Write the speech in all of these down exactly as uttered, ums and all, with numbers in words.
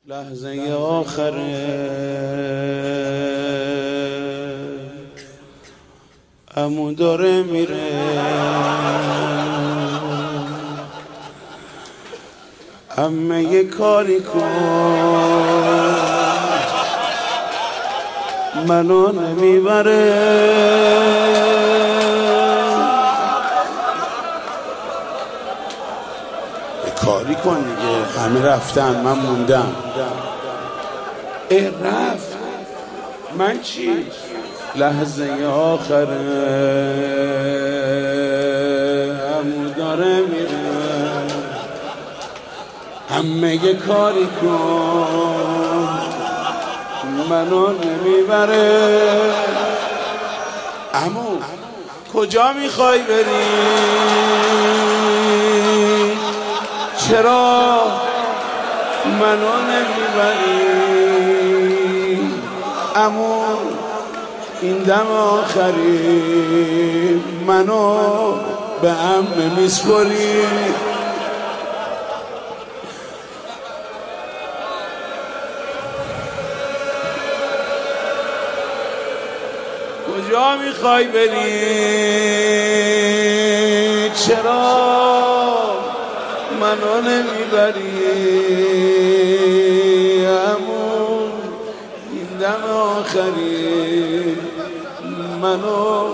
لحظه آخره عمو داره میره، عمه یه کاری کن منو نمیبره. کاری کن دیگه، همه رفتن من موندم. ای رفت من چی؟ لحظه آخره عمو داره میره، همه یه کاری کن منو نمیبره. عمو کجا میخوای بری؟ چرا منو نمیبری؟ عمو این دم آخری منو به عمه میسپری. کجا میخوای بری؟ چرا منو نمیبری؟ عمو این دم آخری منو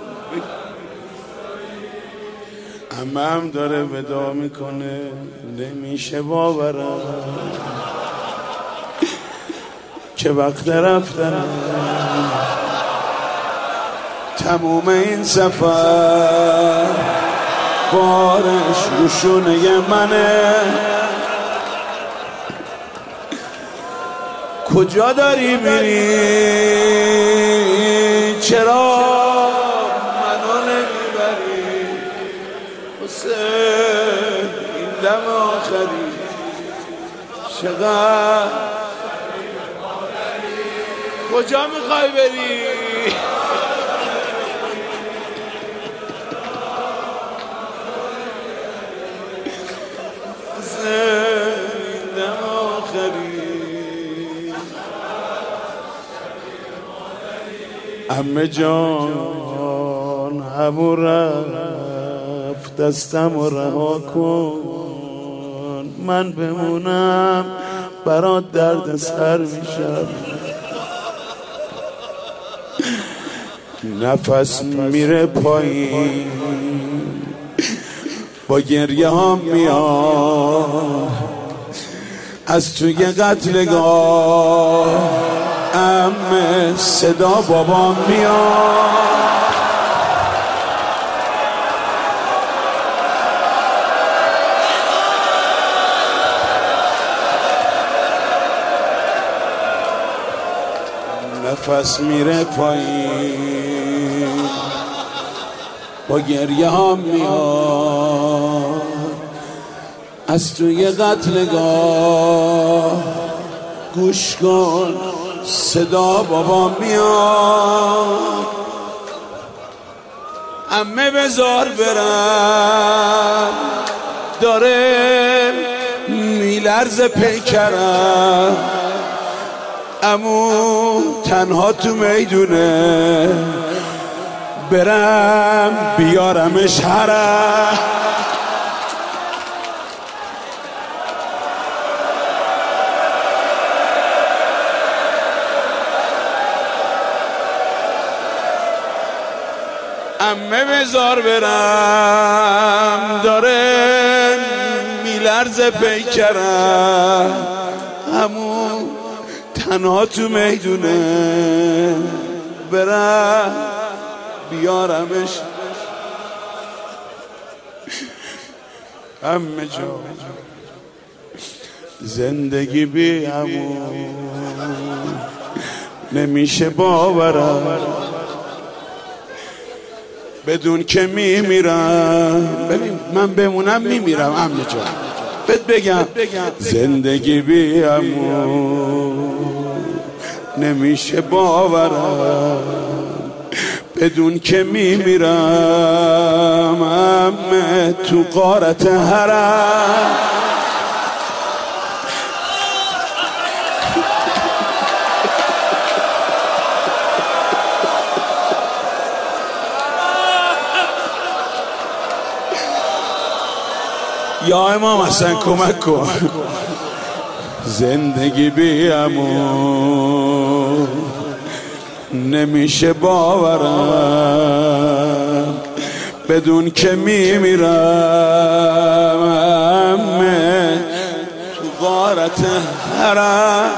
عمه هم داره ودا میکنه، نمیشه باورم که وقت رفتن تموم این سفر بارش روشونه منه. کجا داری میری؟ چرا منو نمیبری؟ حسین این دم آخری چقدر کجا میخوای بری؟ این دم آخری عمه جان همو رفت دستم رو رها کن، من بمونم برات درد سر میشم. نفس میره پایین با گریه ها میاد از توی قتلگاه، عمه صدا بابا میاد. نفس میره پایین با گریه ها میاد از توی قتلگاه، گوش کن صدا بابا میاد. عمه بذار برم داره میلرز پیکرم، عمو تنها تو میدونه برم بیارمش حرم. عمه بذار برم داره میلرز پیکرم، عمو تنها تو میدونه برم بیارمش. عمه جان زندگی بی عمو نمیشه باورم، بدون که میمیرم. ببین من بمونم میمیرم عمه جان، بهت بگم زندگی بی عمو نمیشه باورم، بدون که میمیرم. عمه تو غارت حرم یا امام حسن کمک کن. زندگی بی امون نمیشه باورم، بدون که میمیرم تو غارت حرم.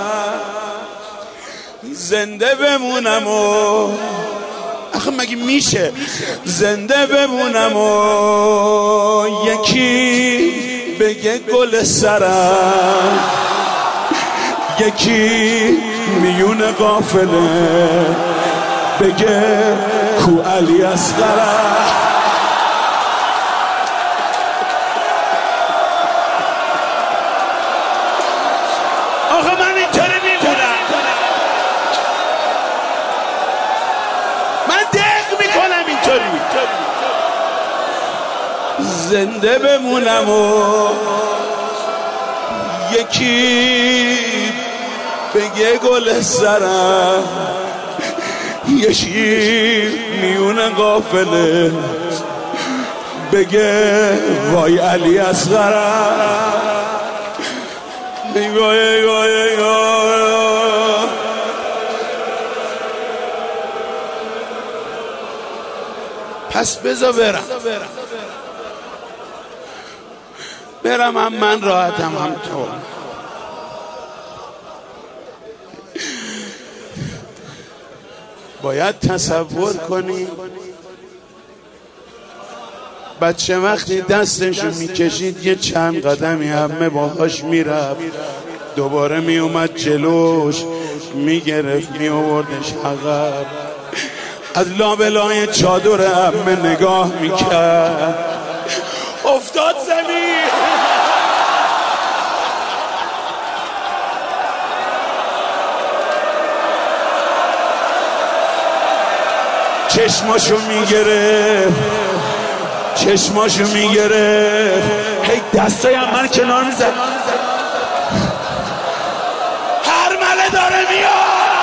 زنده بمونم و آخه مگه میشه زنده بمونم و یکی بگه گل سرم، یکی میون قافله بگه کو علی اصغرم. آخه من اینطوری میمونم، من دق میکنم اینطوری زنده بمونم و یکی بگه گل سرم، یکی میون قافله بگه وای علی اصغرم. وای وای وای پس بذار برم برم هم من راحتم هم تو. باید تصور کنی بچه وقتی دستشو میکشید یه چند قدمی همه باهاش میرفت، دوباره میومد جلوش میگرفت میوردش عقب، از لابلای چادر همه نگاه میکرد، افتاد زمین. چشماشو میگرفت چشماشو میگرفت هی دستای هم من کنار میزد، هرمله داره میاد.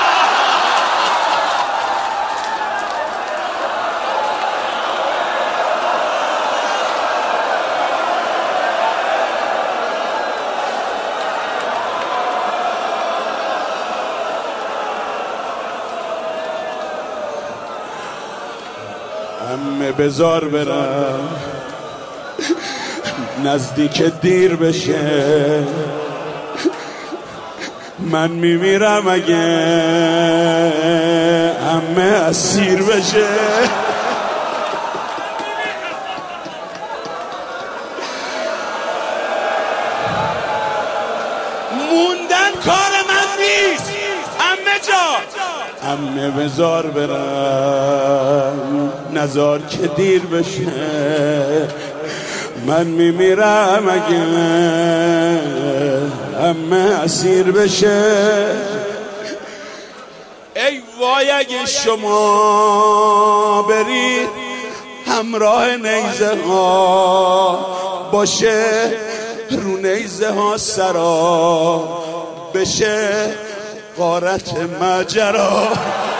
همه بزار برم نزدیک دیر بشه، من میمیرم اگه همه اسیر بشه. موندن کار من نیست عمه جان، عمه بزار برم نزار که دیر بشه، من میمیرم اگه همه اسیر بشه. ای وای اگه شما برید همراه نیزه ها باشه، رو نیزه ها سرا بشه غارت ماجرا.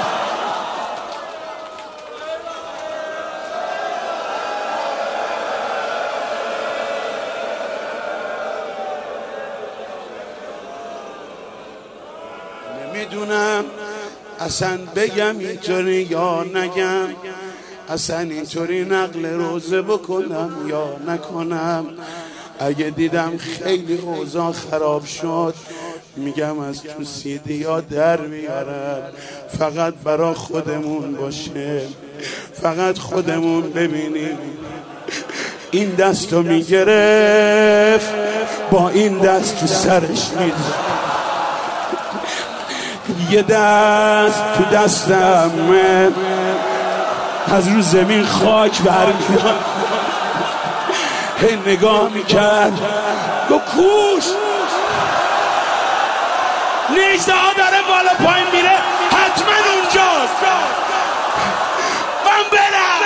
نمیدونم اصلا بگم اینطوری یا نگم، اصلا اینطوری نقل روزه بکنم یا نکنم. اگه دیدم خیلی اوضاع خراب شد میگم از تو سیدی ها در بیارم، فقط برا خودمون باشه، فقط خودمون ببینیم. این دستو میگرفت با این دست تو سرش میدید، یه دست تو دستم از رو زمین خاک برمیداد، هی نگاه میکرد گو کوش نیزه ها داره بالا پایین میره، حتما اونجاست، من برم.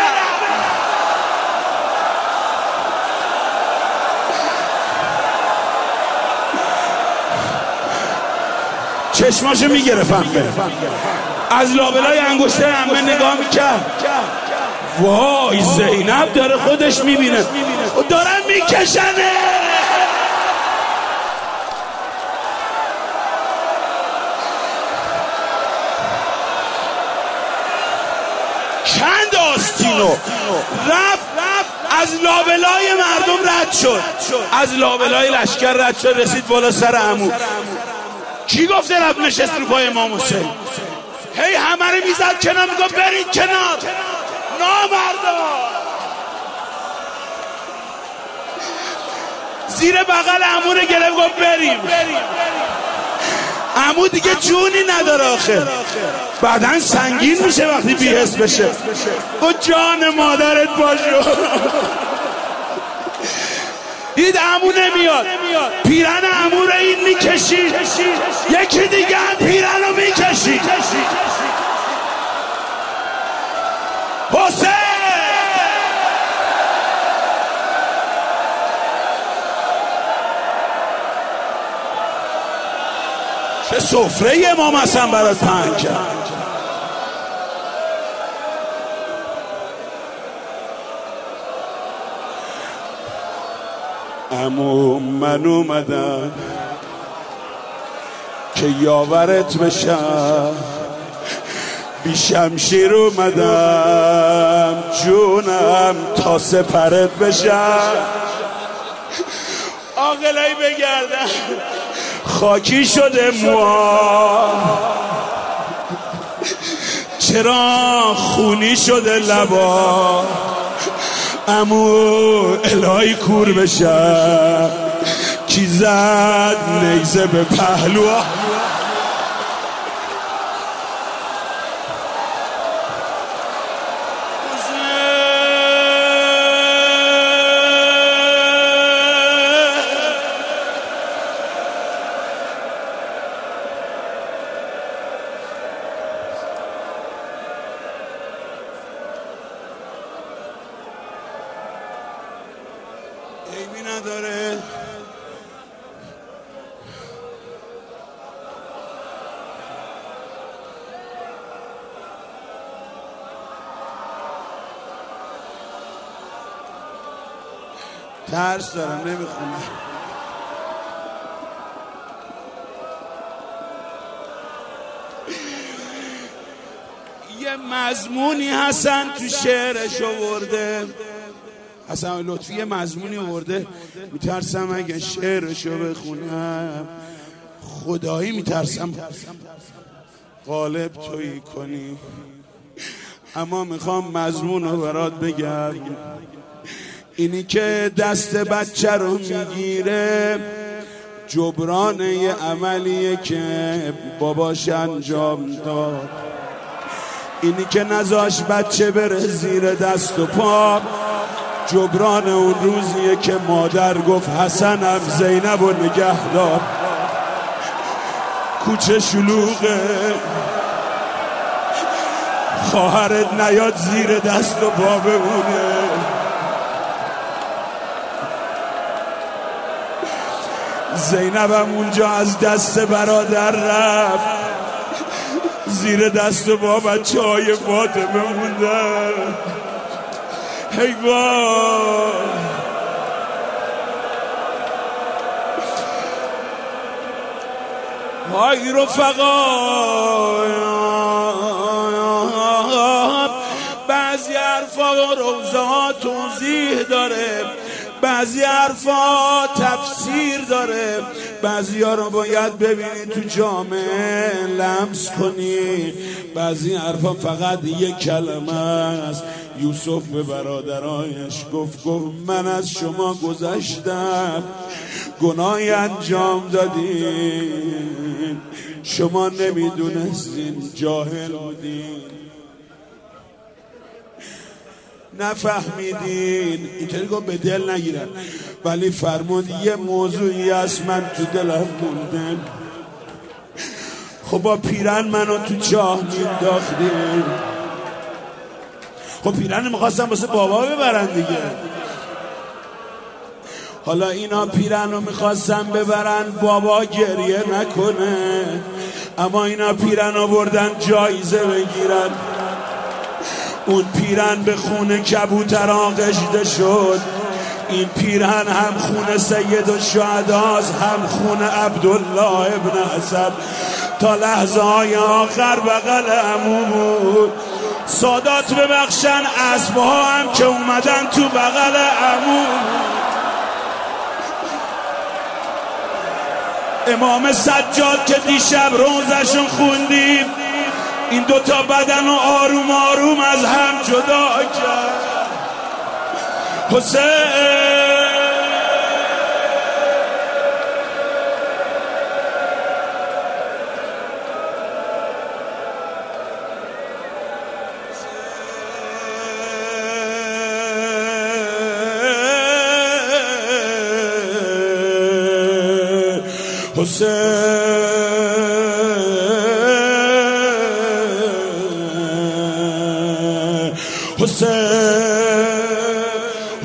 چشماشو میگرفم به از لابلای انگشته عمه نگاه میکرد. وای زینب داره خودش میبینه دارن میکشنه. چند آستینو رفت از لابلای مردم رد شد، از لابلای لشکر رد شد، رسید بالا سر عمو. کی گفته رفت نشست رو پای امام حسین؟ هی همه رو میزد کنار، میگفت برید کنار نامردا. زیر بغل عمو رو گرفت گفت بریم. عمو دیگه جونی نداره آخه، بعدن سنگین میشه وقتی بی‌حس بشه. تو جان مادرت باشو. دید عمو نمیاد، پیرن عمو رو این میکشید، یکی دیگه هم پیرن رو میکشید. حسین چه سفره امام حسن برات پهن کرد. عمو من اومدم که یاورت بشم، بی شمشیر اومدم جونم تا سپرت بشم. عاقلایی بگردم خاکی شده موها، چرا خونی شده لبا. عمو الهی کور بشم، کی زد نیزه به پهلوها. عیبی نداره ترس دارم نمیخونم. یه مضمونی حسن تو شعرش آورده، حسن لطفی یه مضمونی آورده، میترسم اگه شعرشو بخونم خدایی میترسم غالب تویی کنی. اما میخوام مضمون رو برات بگم. اینی که دست بچه رو میگیره جبران یه عملیه که باباش انجام داد. اینی که نذاش بچه بره زیر دست و پا جبران اون روزیه که مادر گفت حسنم زینب و نگه دار. کوچه شلوغه خواهرت نیاد زیر دست و پا بمونه. زینبم اونجا از دست برادر رفت زیر دست و پا بچه های فاطمه مونده. حیوان های رفقا، بعضی حرفا و روزا توضیح داره، بعضی حرفا تفسیر داره، بعضی ها رو باید ببینی تو جامعه لمس کنی، بعضی حرفا فقط یک کلمه است. یوسف به برادرایش گفت گفت من از شما گذشتم، گناهی انجام دادین، شما نمیدونستین، جاهل بودین، نفهمیدین. اینطوری گفت به دل نگیرم، ولی فرمود یه موضوعی است من تو دلم مونده. خب با پیرن منو تو چاه مینداختین. خب پیرن میخواستم واسه بابا ببرن دیگه. حالا اینا پیرن رو میخواستن ببرن بابا گریه نکنه، اما اینا پیرن آوردن جایزه بگیرن. اون پیرن به خون کبوتران غشته شد. این پیرن هم خون سید الشهداست هم خون عبدالله ابن اسد. تا لحظه های آخر بغل عمو بود. سادات ببخشن اسبها هم که اومدن تو بغل عمو. امام سجاد که دیشب روزشون خوندیم، این دوتا بدن و آروم آروم از هم جدا کرد. حسین حسین حسین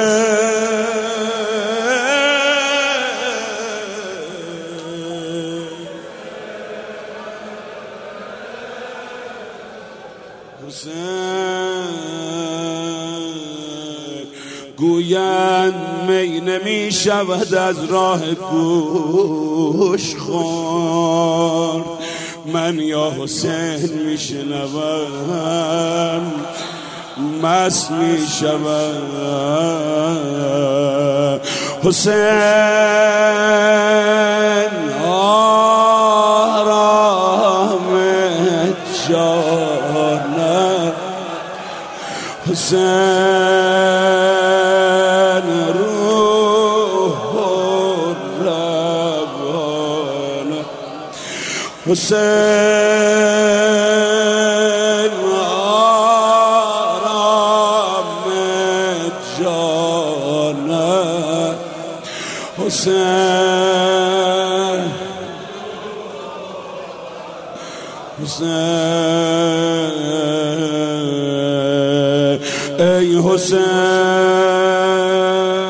حسین گویند می نمی شود از راه گوش خورد. من یا حسین می شنوم مست می شود. حسین آرام جانم، حسین روح روانم، حسین آرام جانم، حسین حسین ای حسین